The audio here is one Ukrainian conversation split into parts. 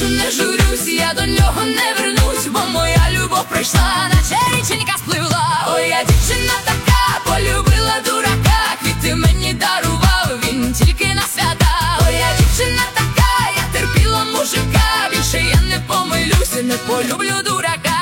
плачу, не журюсь, я до нього не вернусь, бо моя любов прийшла, наче річенька спливла. Ой, я дівчина така, полюбила дурака, квіти мені дарував він тільки на свята. Ой, я дівчина така, я терпіла мужика, більше я не помилюся, не полюблю дурака.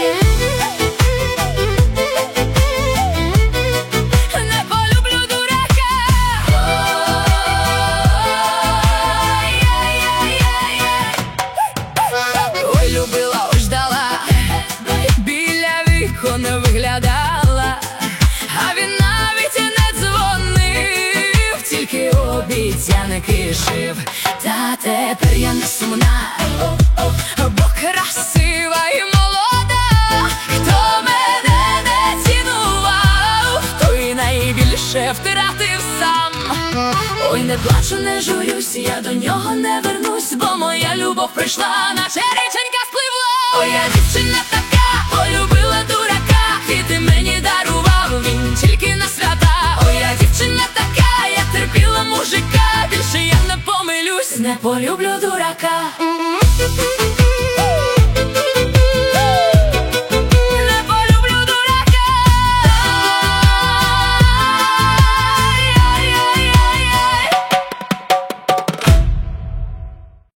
Любила, ось ждала, біля віку не виглядала, а він навіть і не дзвонив, тільки обіцянки жив. Та тепер я не сумна, бо красива і молода. Хто мене не цінував, той найбільше втратив сам. Ой, не плачу, не журюсь, я до нього не вернусь, бо моя любов прийшла, наче річенька спливла. Ой, я дівчина така, полюбила дурака, квіти мені дарував він тільки на свята. Ой, я дівчина така, я терпіла мужика, більше я не помилюсь, не полюблю